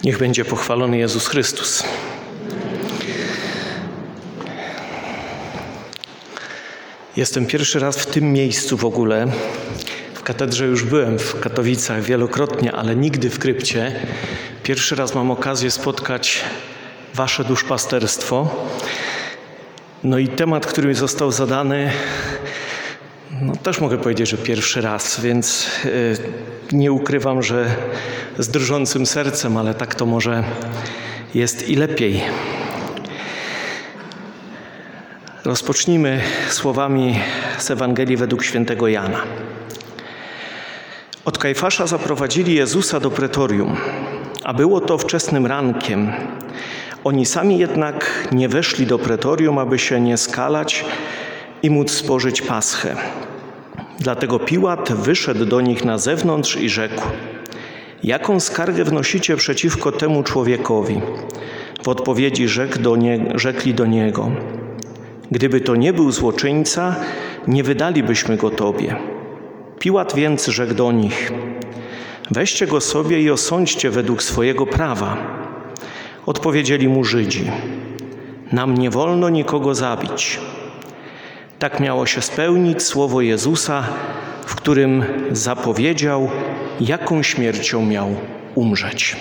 Niech będzie pochwalony Jezus Chrystus. Jestem pierwszy raz w tym miejscu w ogóle. W katedrze już byłem w Katowicach wielokrotnie, ale nigdy w krypcie. Pierwszy raz mam okazję spotkać wasze duszpasterstwo. No i temat, który mi został zadany, też mogę powiedzieć, że pierwszy raz, więc nie ukrywam, że z drżącym sercem, ale tak to może jest i lepiej. Rozpocznijmy słowami z Ewangelii według świętego Jana. Od Kajfasza zaprowadzili Jezusa do pretorium, a było to wczesnym rankiem. Oni sami jednak nie weszli do pretorium, aby się nie skalać i móc spożyć paschę. Dlatego Piłat wyszedł do nich na zewnątrz i rzekł: jaką skargę wnosicie przeciwko temu człowiekowi? W odpowiedzi rzekli do niego: gdyby to nie był złoczyńca, nie wydalibyśmy go tobie. Piłat więc rzekł do nich: weźcie go sobie i osądźcie według swojego prawa. Odpowiedzieli mu Żydzi: nam nie wolno nikogo zabić. Tak miało się spełnić słowo Jezusa, w którym zapowiedział, jaką śmiercią miał umrzeć.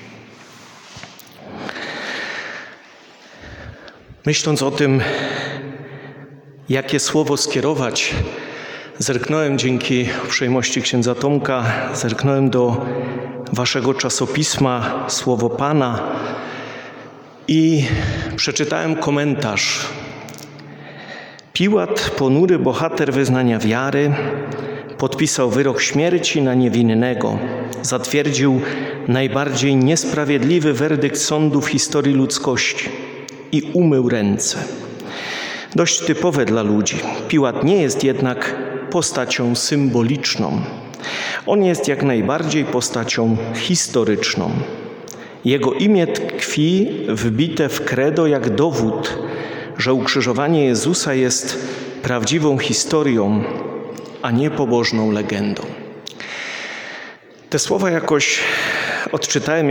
Myśląc o tym, jakie słowo skierować, zerknąłem dzięki uprzejmości księdza Tomka, zerknąłem do waszego czasopisma Słowo Pana i przeczytałem komentarz. Piłat, ponury bohater wyznania wiary, podpisał wyrok śmierci na niewinnego. Zatwierdził najbardziej niesprawiedliwy werdykt sądu w historii ludzkości i umył ręce. Dość typowe dla ludzi. Piłat nie jest jednak postacią symboliczną. On jest jak najbardziej postacią historyczną. Jego imię tkwi wbite w credo jak dowód, że ukrzyżowanie Jezusa jest prawdziwą historią, a nie pobożną legendą. Te słowa jakoś odczytałem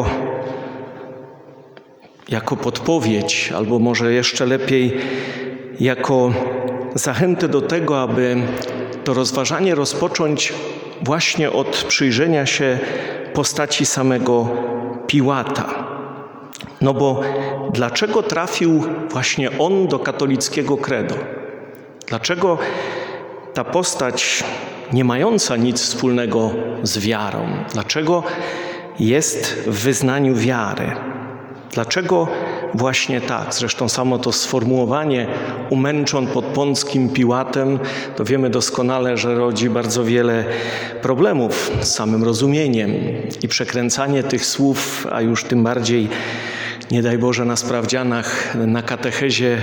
jako podpowiedź, albo może jeszcze lepiej jako zachętę do tego, aby to rozważanie rozpocząć właśnie od przyjrzenia się postaci samego Piłata. No bo dlaczego trafił właśnie on do katolickiego credo? Dlaczego ta postać nie mająca nic wspólnego z wiarą? Dlaczego jest w wyznaniu wiary? Dlaczego właśnie tak? Zresztą samo to sformułowanie umęczon pod Pąckim Piłatem, to wiemy doskonale, że rodzi bardzo wiele problemów z samym rozumieniem i przekręcanie tych słów, a już tym bardziej, nie daj Boże, na sprawdzianach, na katechezie,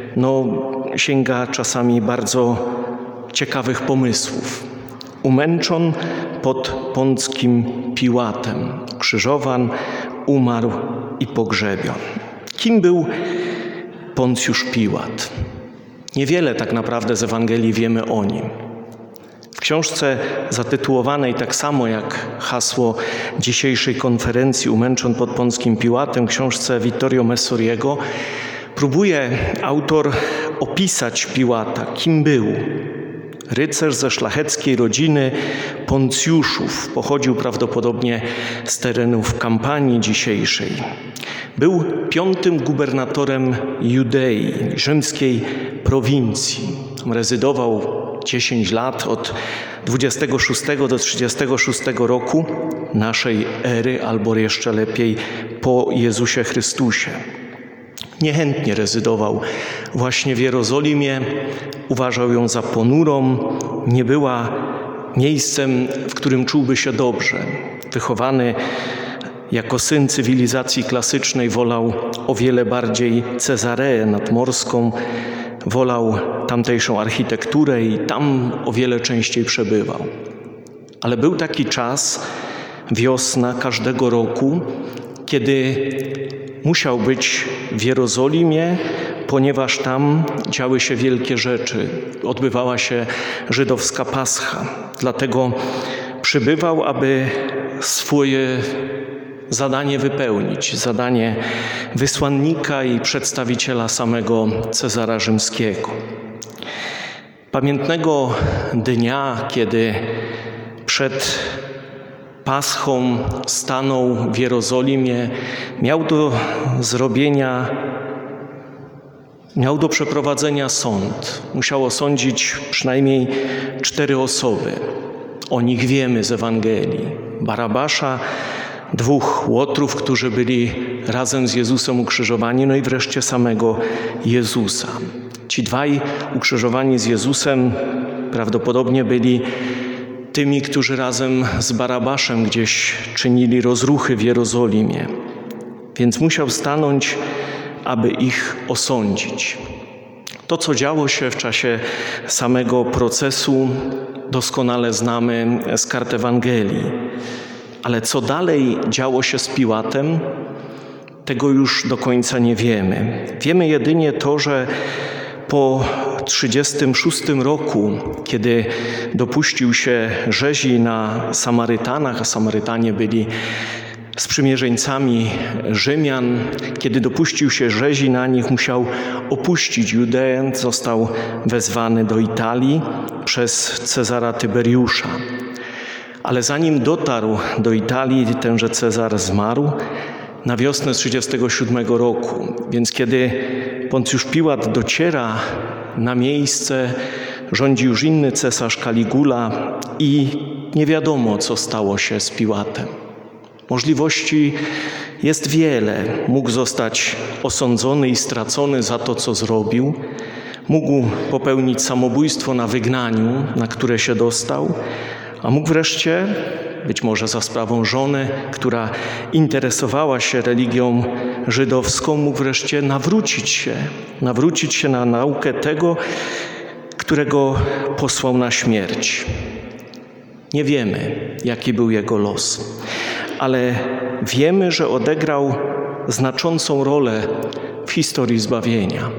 sięga czasami bardzo ciekawych pomysłów. Umęczon pod Pąckim Piłatem, ukrzyżowan, umarł i pogrzebion. Kim był Poncjusz Piłat? Niewiele tak naprawdę z Ewangelii wiemy o nim. W książce zatytułowanej tak samo jak hasło dzisiejszej konferencji Umęczon pod Pąckim Piłatem, książce Vittorio Messoriego, próbuje autor opisać Piłata, kim był. Rycerz ze szlacheckiej rodziny Poncjuszów, pochodził prawdopodobnie z terenów Kampanii dzisiejszej. Był 5. gubernatorem Judei, rzymskiej prowincji. Rezydował 10 lat, od 26 do 36 roku naszej ery, albo jeszcze lepiej po Jezusie Chrystusie. Niechętnie rezydował właśnie w Jerozolimie, uważał ją za ponurą, nie była miejscem, w którym czułby się dobrze. Wychowany jako syn cywilizacji klasycznej wolał o wiele bardziej Cezareę nadmorską, wolał tamtejszą architekturę i tam o wiele częściej przebywał. Ale był taki czas, wiosna każdego roku, kiedy musiał być w Jerozolimie, ponieważ tam działy się wielkie rzeczy. Odbywała się żydowska Pascha. Dlatego przybywał, aby swoje zadanie wypełnić, zadanie wysłannika i przedstawiciela samego Cezara Rzymskiego. Pamiętnego dnia, kiedy przed Paschą stanął w Jerozolimie, miał do przeprowadzenia sąd. Musiał osądzić przynajmniej 4 osoby. O nich wiemy z Ewangelii. Barabasza, 2 łotrów, którzy byli razem z Jezusem ukrzyżowani, no i wreszcie samego Jezusa. Ci 2 ukrzyżowani z Jezusem prawdopodobnie byli tymi, którzy razem z Barabaszem gdzieś czynili rozruchy w Jerozolimie. Więc musiał stanąć, aby ich osądzić. To, co działo się w czasie samego procesu, doskonale znamy z kart Ewangelii. Ale co dalej działo się z Piłatem, tego już do końca nie wiemy. Wiemy jedynie to, że po 36 roku, kiedy dopuścił się rzezi na Samarytanach, a Samarytanie byli sprzymierzeńcami Rzymian, kiedy dopuścił się rzezi na nich, musiał opuścić Judeę, został wezwany do Italii przez Cezara Tyberiusza. Ale zanim dotarł do Italii, tenże Cezar zmarł na wiosnę 37 roku. Więc kiedy Poncjusz Piłat dociera na miejsce, rządzi już inny cesarz Kaligula i nie wiadomo, co stało się z Piłatem. Możliwości jest wiele. Mógł zostać osądzony i stracony za to, co zrobił. Mógł popełnić samobójstwo na wygnaniu, na które się dostał, a mógł wreszcie, być może za sprawą żony, która interesowała się religią żydowską, mógł wreszcie nawrócić się na naukę tego, którego posłał na śmierć. Nie wiemy, jaki był jego los, ale wiemy, że odegrał znaczącą rolę w historii zbawienia.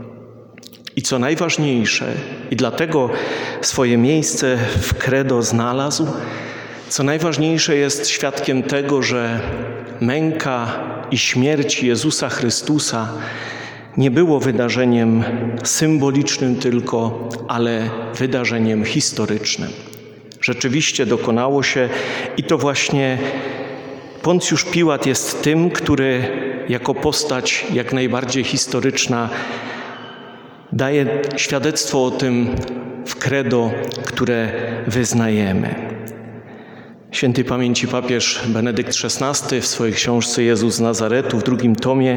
I co najważniejsze, i dlatego swoje miejsce w credo znalazł, co najważniejsze jest świadkiem tego, że męka i śmierć Jezusa Chrystusa nie było wydarzeniem symbolicznym tylko, ale wydarzeniem historycznym. Rzeczywiście dokonało się i to właśnie Poncjusz Piłat jest tym, który jako postać jak najbardziej historyczna daje świadectwo o tym w credo, które wyznajemy. Świętej pamięci papież Benedykt XVI w swojej książce Jezus z Nazaretu w 2 tomie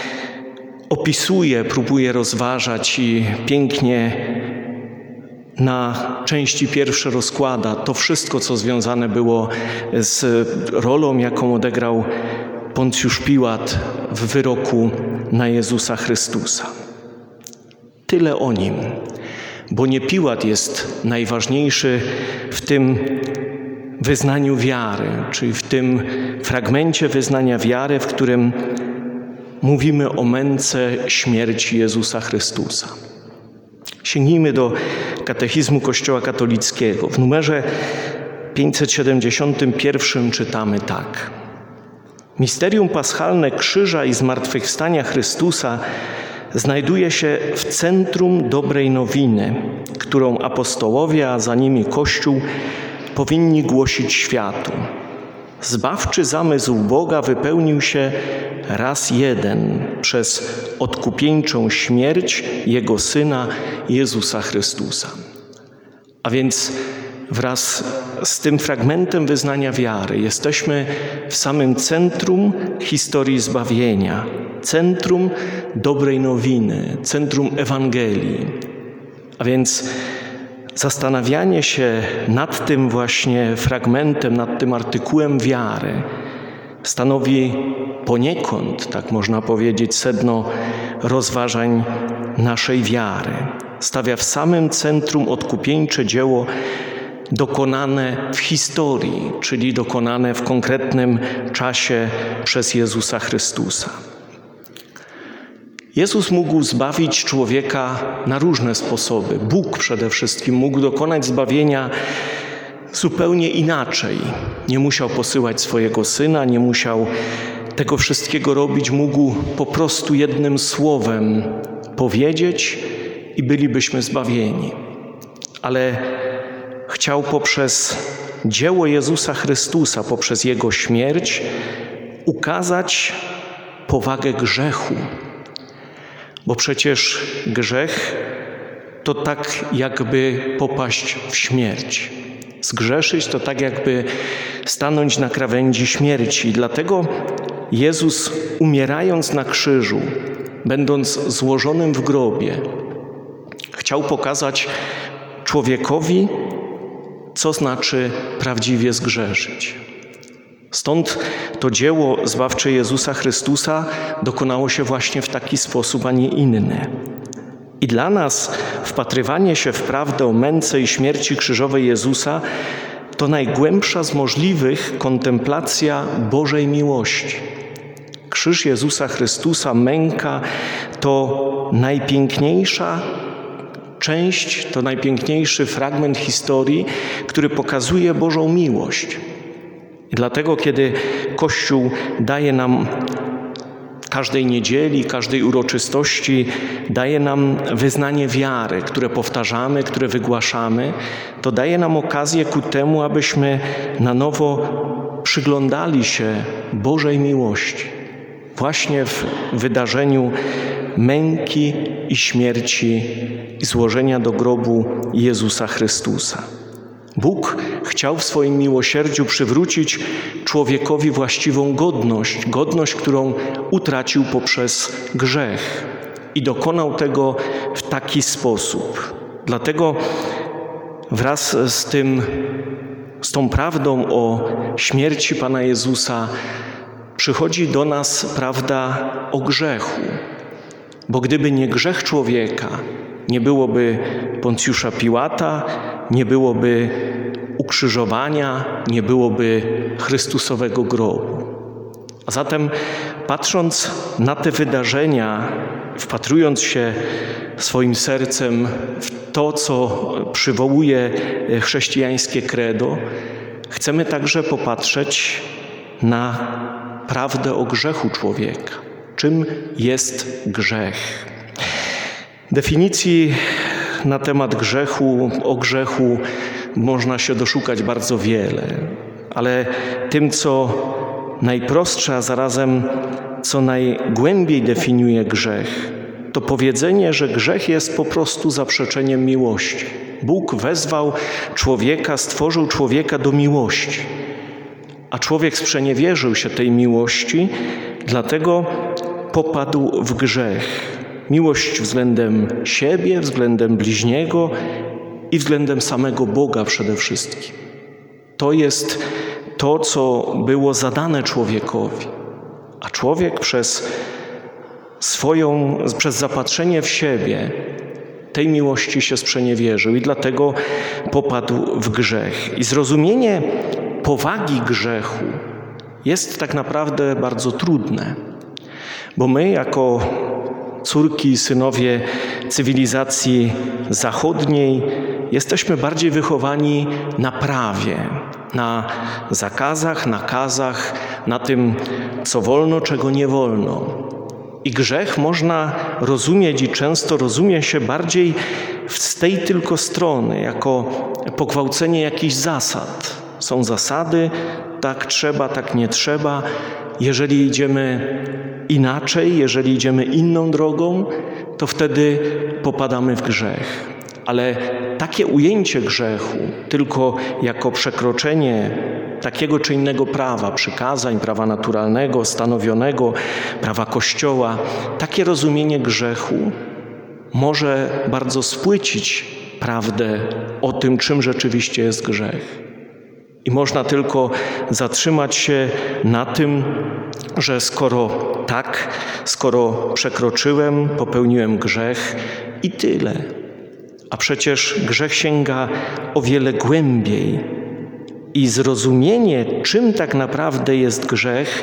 opisuje, próbuje rozważać i pięknie na części pierwsze rozkłada to wszystko, co związane było z rolą, jaką odegrał Poncjusz Piłat w wyroku na Jezusa Chrystusa. Tyle o nim, bo nie Piłat jest najważniejszy w tym wyznaniu wiary, czyli w tym fragmencie wyznania wiary, w którym mówimy o męce śmierci Jezusa Chrystusa. Sięgnijmy do Katechizmu Kościoła katolickiego. W numerze 571 czytamy tak. Misterium paschalne krzyża i zmartwychwstania Chrystusa znajduje się w centrum dobrej nowiny, którą apostołowie, a za nimi Kościół powinni głosić światu. Zbawczy zamysł Boga wypełnił się raz jeden przez odkupieńczą śmierć Jego Syna Jezusa Chrystusa. A więc wraz z tym fragmentem wyznania wiary jesteśmy w samym centrum historii zbawienia, centrum dobrej nowiny, centrum Ewangelii. A więc zastanawianie się nad tym właśnie fragmentem, nad tym artykułem wiary stanowi poniekąd, tak można powiedzieć, sedno rozważań naszej wiary. Stawia w samym centrum odkupieńcze dzieło dokonane w historii, czyli dokonane w konkretnym czasie przez Jezusa Chrystusa. Jezus mógł zbawić człowieka na różne sposoby. Bóg przede wszystkim mógł dokonać zbawienia zupełnie inaczej. Nie musiał posyłać swojego Syna, nie musiał tego wszystkiego robić, mógł po prostu jednym słowem powiedzieć i bylibyśmy zbawieni. Ale chciał poprzez dzieło Jezusa Chrystusa, poprzez Jego śmierć ukazać powagę grzechu. Bo przecież grzech to tak jakby popaść w śmierć. Zgrzeszyć to tak jakby stanąć na krawędzi śmierci. Dlatego Jezus, umierając na krzyżu, będąc złożonym w grobie, chciał pokazać człowiekowi, co znaczy prawdziwie zgrzeszyć. Stąd to dzieło zbawcze Jezusa Chrystusa dokonało się właśnie w taki sposób, a nie inny. I dla nas wpatrywanie się w prawdę o męce i śmierci krzyżowej Jezusa to najgłębsza z możliwych kontemplacja Bożej miłości. Krzyż Jezusa Chrystusa, męka to najpiękniejsza część, to najpiękniejszy fragment historii, który pokazuje Bożą miłość. I dlatego, kiedy Kościół daje nam każdej niedzieli, każdej uroczystości, daje nam wyznanie wiary, które powtarzamy, które wygłaszamy, to daje nam okazję ku temu, abyśmy na nowo przyglądali się Bożej miłości. Właśnie w wydarzeniu męki i śmierci i złożenia do grobu Jezusa Chrystusa. Bóg chciał w swoim miłosierdziu przywrócić człowiekowi właściwą godność, którą utracił poprzez grzech. I dokonał tego w taki sposób. Dlatego wraz z tą prawdą o śmierci Pana Jezusa przychodzi do nas prawda o grzechu. Bo gdyby nie grzech człowieka, nie byłoby Poncjusza Piłata, nie byłoby ukrzyżowania, nie byłoby Chrystusowego grobu. A zatem patrząc na te wydarzenia, wpatrując się swoim sercem w to, co przywołuje chrześcijańskie credo, chcemy także popatrzeć na prawdę o grzechu człowieka. Czym jest grzech? Definicji na temat grzechu, o grzechu można się doszukać bardzo wiele, ale tym, co najprostsze, a zarazem co najgłębiej definiuje grzech, to powiedzenie, że grzech jest po prostu zaprzeczeniem miłości. Bóg wezwał człowieka, stworzył człowieka do miłości, a człowiek sprzeniewierzył się tej miłości, dlatego popadł w grzech. Miłość względem siebie, względem bliźniego i względem samego Boga przede wszystkim. To jest to, co było zadane człowiekowi, a człowiek przez zapatrzenie w siebie tej miłości się sprzeniewierzył i dlatego popadł w grzech. I zrozumienie powagi grzechu jest tak naprawdę bardzo trudne, bo my jako córki i synowie cywilizacji zachodniej jesteśmy bardziej wychowani na prawie, na zakazach, nakazach, na tym, co wolno, czego nie wolno. I grzech można rozumieć i często rozumie się bardziej z tej tylko strony, jako pogwałcenie jakichś zasad. Są zasady, tak trzeba, tak nie trzeba. Jeżeli idziemy inaczej, jeżeli idziemy inną drogą, to wtedy popadamy w grzech. Ale takie ujęcie grzechu tylko jako przekroczenie takiego czy innego prawa, przykazań, prawa naturalnego, stanowionego, prawa Kościoła, takie rozumienie grzechu może bardzo spłycić prawdę o tym, czym rzeczywiście jest grzech. I można tylko zatrzymać się na tym, że skoro przekroczyłem, popełniłem grzech i tyle. A przecież grzech sięga o wiele głębiej i zrozumienie, czym tak naprawdę jest grzech,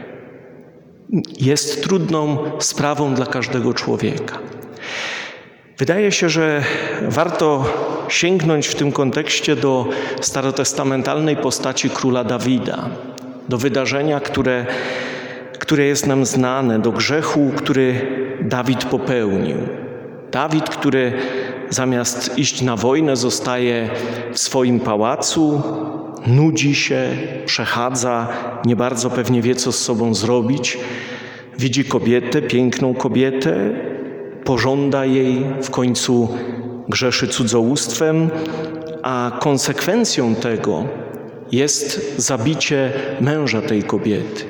jest trudną sprawą dla każdego człowieka. Wydaje się, że warto sięgnąć w tym kontekście do starotestamentalnej postaci króla Dawida, do wydarzenia, które jest nam znane, do grzechu, który Dawid popełnił. Dawid, który zamiast iść na wojnę, zostaje w swoim pałacu, nudzi się, przechadza, nie bardzo pewnie wie, co z sobą zrobić. Widzi kobietę, piękną kobietę, pożąda jej, w końcu grzeszy cudzołóstwem, a konsekwencją tego jest zabicie męża tej kobiety.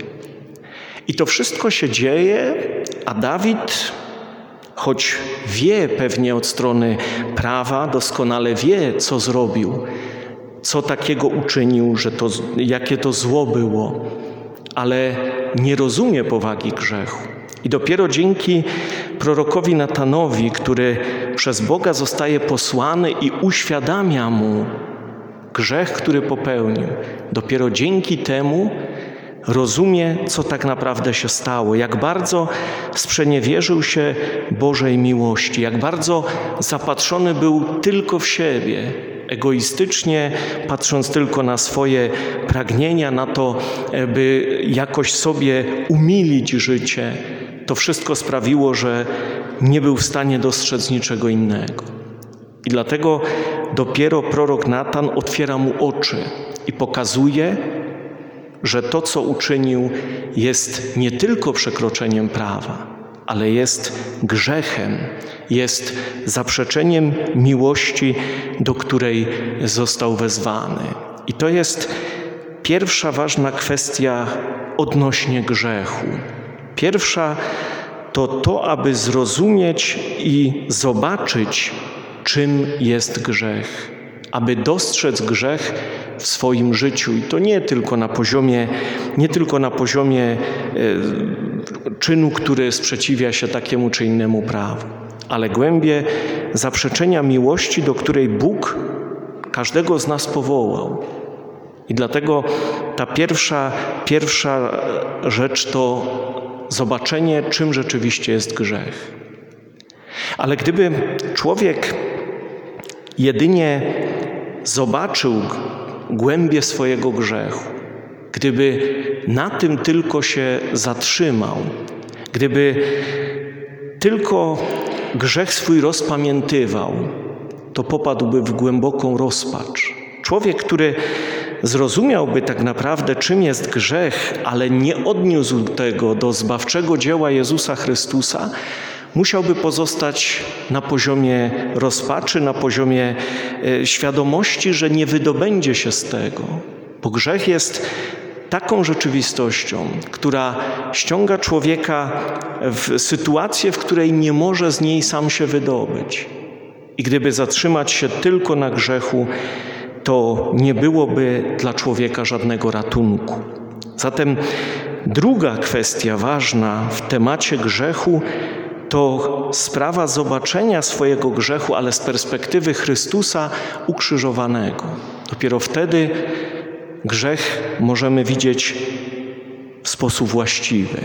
I to wszystko się dzieje, a Dawid, choć wie pewnie od strony prawa, doskonale wie, co zrobił, co takiego uczynił, jakie to zło było, ale nie rozumie powagi grzechu. I dopiero dzięki prorokowi Natanowi, który przez Boga zostaje posłany i uświadamia mu grzech, który popełnił, dopiero dzięki temu rozumie, co tak naprawdę się stało, jak bardzo sprzeniewierzył się Bożej miłości, jak bardzo zapatrzony był tylko w siebie, egoistycznie, patrząc tylko na swoje pragnienia, na to, by jakoś sobie umilić życie. To wszystko sprawiło, że nie był w stanie dostrzec niczego innego. I dlatego dopiero prorok Natan otwiera mu oczy i pokazuje, że to, co uczynił, jest nie tylko przekroczeniem prawa, ale jest grzechem, jest zaprzeczeniem miłości, do której został wezwany. I to jest pierwsza ważna kwestia odnośnie grzechu. Pierwsza to, aby zrozumieć i zobaczyć, czym jest grzech, aby dostrzec grzech w swoim życiu. I to nie tylko na poziomie czynu, który sprzeciwia się takiemu czy innemu prawu, ale głębie zaprzeczenia miłości, do której Bóg każdego z nas powołał. I dlatego ta pierwsza rzecz to zobaczenie, czym rzeczywiście jest grzech. Ale gdyby człowiek jedynie zobaczył głębię swojego grzechu, gdyby na tym tylko się zatrzymał, gdyby tylko grzech swój rozpamiętywał, to popadłby w głęboką rozpacz. Człowiek, który zrozumiałby tak naprawdę, czym jest grzech, ale nie odniósł tego do zbawczego dzieła Jezusa Chrystusa, musiałby pozostać na poziomie rozpaczy, na poziomie świadomości, że nie wydobędzie się z tego, bo grzech jest taką rzeczywistością, która ściąga człowieka w sytuację, w której nie może z niej sam się wydobyć. I gdyby zatrzymać się tylko na grzechu, to nie byłoby dla człowieka żadnego ratunku. Zatem druga kwestia ważna w temacie grzechu to sprawa zobaczenia swojego grzechu, ale z perspektywy Chrystusa ukrzyżowanego. Dopiero wtedy grzech możemy widzieć w sposób właściwy.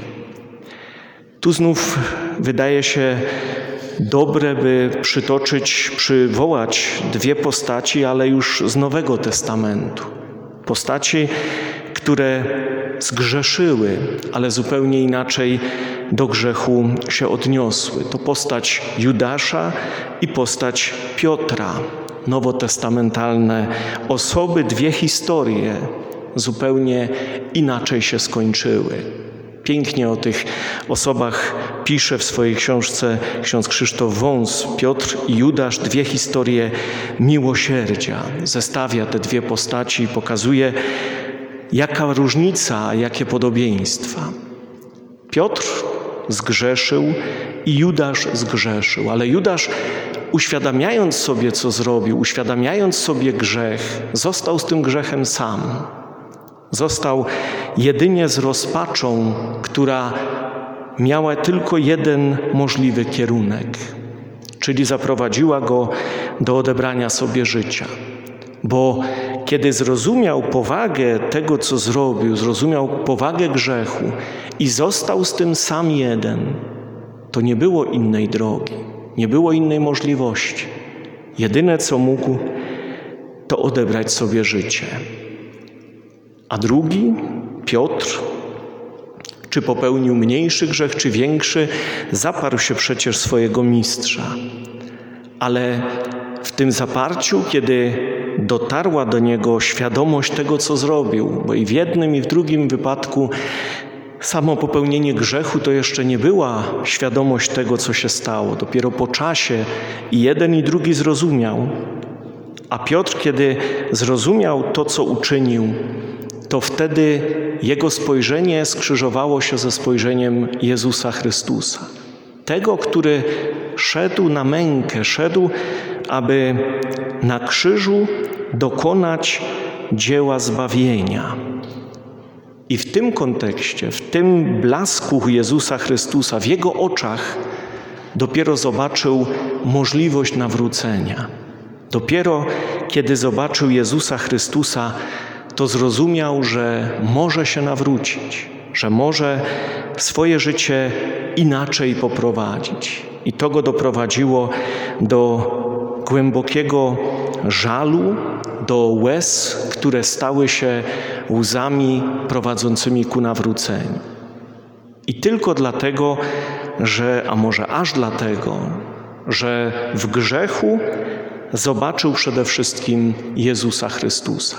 Tu znów wydaje się dobre, by przywołać dwie postaci, ale już z Nowego Testamentu. Postaci, które zgrzeszyły, ale zupełnie inaczej do grzechu się odniosły. To postać Judasza i postać Piotra. Nowotestamentalne osoby, dwie historie zupełnie inaczej się skończyły. Pięknie o tych osobach pisze w swojej książce ksiądz Krzysztof Wąs. Piotr i Judasz, dwie historie miłosierdzia. Zestawia te dwie postaci i pokazuje, jaka różnica, a jakie podobieństwa. Piotr zgrzeszył i Judasz zgrzeszył, ale Judasz, uświadamiając sobie, co zrobił, uświadamiając sobie grzech, został z tym grzechem sam. Został jedynie z rozpaczą, która miała tylko jeden możliwy kierunek, czyli zaprowadziła go do odebrania sobie życia. Bo kiedy zrozumiał powagę tego, co zrobił, zrozumiał powagę grzechu i został z tym sam jeden, to nie było innej drogi. Nie było innej możliwości. Jedyne, co mógł, to odebrać sobie życie. A drugi, Piotr, czy popełnił mniejszy grzech, czy większy, zaparł się przecież swojego mistrza. Ale w tym zaparciu, kiedy dotarła do niego świadomość tego, co zrobił, bo i w jednym, i w drugim wypadku samo popełnienie grzechu to jeszcze nie była świadomość tego, co się stało. Dopiero po czasie i jeden, i drugi zrozumiał. A Piotr, kiedy zrozumiał to, co uczynił, to wtedy jego spojrzenie skrzyżowało się ze spojrzeniem Jezusa Chrystusa. Tego, który szedł na mękę, szedł, aby na krzyżu dokonać dzieła zbawienia. I w tym kontekście, w tym blasku Jezusa Chrystusa, w Jego oczach dopiero zobaczył możliwość nawrócenia. Dopiero kiedy zobaczył Jezusa Chrystusa, to zrozumiał, że może się nawrócić, że może swoje życie inaczej poprowadzić. I to go doprowadziło do głębokiego żalu, do łez, które stały się łzami prowadzącymi ku nawróceniu. I tylko dlatego, a może aż dlatego, że w grzechu zobaczył przede wszystkim Jezusa Chrystusa.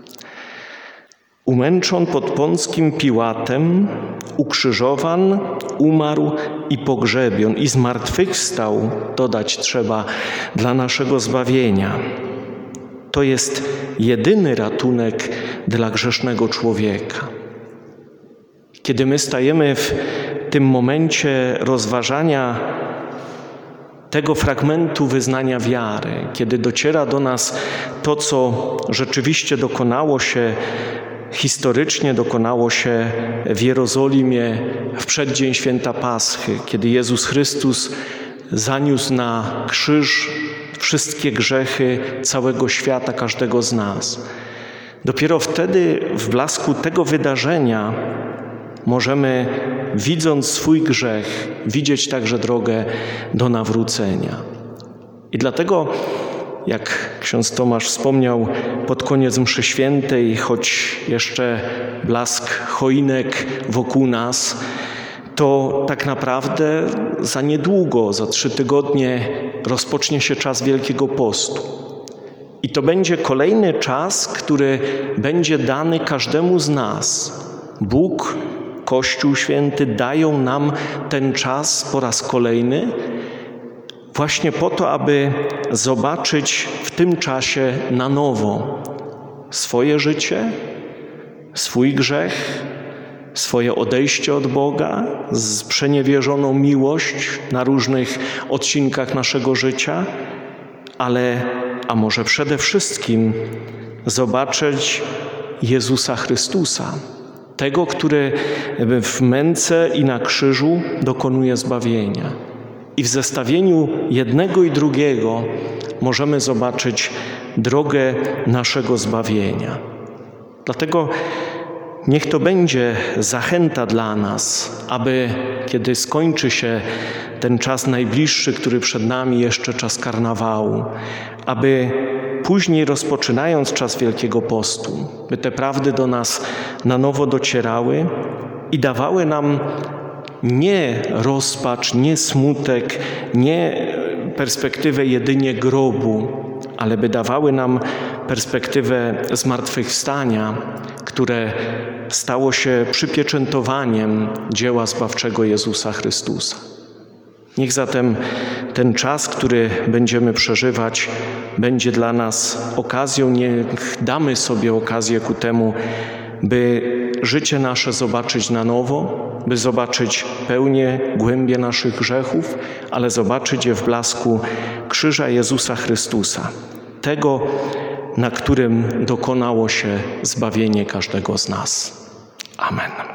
Umęczon pod Pąckim Piłatem, ukrzyżowan, umarł i pogrzebion i zmartwychwstał, dodać trzeba, dla naszego zbawienia. To jest jedyny ratunek dla grzesznego człowieka. Kiedy my stajemy w tym momencie rozważania tego fragmentu wyznania wiary, kiedy dociera do nas to, co rzeczywiście dokonało się historycznie, dokonało się w Jerozolimie w przeddzień święta Paschy, kiedy Jezus Chrystus zaniósł na krzyż wszystkie grzechy całego świata, każdego z nas. Dopiero wtedy, w blasku tego wydarzenia, możemy, widząc swój grzech, widzieć także drogę do nawrócenia. I dlatego, jak ksiądz Tomasz wspomniał pod koniec mszy świętej, choć jeszcze blask choinek wokół nas, to tak naprawdę za niedługo, za 3 tygodnie rozpocznie się czas Wielkiego Postu. I to będzie kolejny czas, który będzie dany każdemu z nas. Bóg, Kościół Święty dają nam ten czas po raz kolejny, właśnie po to, aby zobaczyć w tym czasie na nowo swoje życie, swój grzech, swoje odejście od Boga, sprzeniewierzoną miłość na różnych odcinkach naszego życia, a może przede wszystkim zobaczyć Jezusa Chrystusa, tego, który w męce i na krzyżu dokonuje zbawienia. I w zestawieniu jednego i drugiego możemy zobaczyć drogę naszego zbawienia. Dlatego niech to będzie zachęta dla nas, aby kiedy skończy się ten czas najbliższy, który przed nami, jeszcze czas karnawału, aby później, rozpoczynając czas Wielkiego Postu, by te prawdy do nas na nowo docierały i dawały nam nie rozpacz, nie smutek, nie perspektywę jedynie grobu, ale by dawały nam perspektywę zmartwychwstania, które stało się przypieczętowaniem dzieła zbawczego Jezusa Chrystusa. Niech zatem ten czas, który będziemy przeżywać, będzie dla nas okazją, niech damy sobie okazję ku temu, by życie nasze zobaczyć na nowo, by zobaczyć pełnię, głębię naszych grzechów, ale zobaczyć je w blasku krzyża Jezusa Chrystusa, tego, na którym dokonało się zbawienie każdego z nas. Amen.